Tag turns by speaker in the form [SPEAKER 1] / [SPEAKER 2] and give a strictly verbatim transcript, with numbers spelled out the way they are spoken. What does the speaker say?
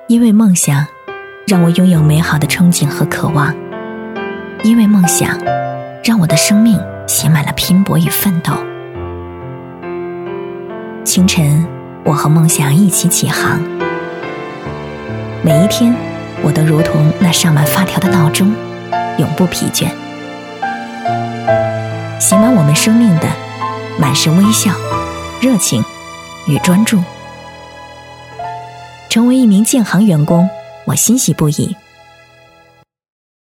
[SPEAKER 1] 因为梦想让我拥有美好的憧憬和渴望，因为梦想让我的生命写满了拼搏与奋斗。清晨，我和梦想一起起航，每一天我都如同那上满发条的闹钟，永不疲倦。写满我们生命的满是微笑、热情与专注。成为一名建行员工，我欣喜不已。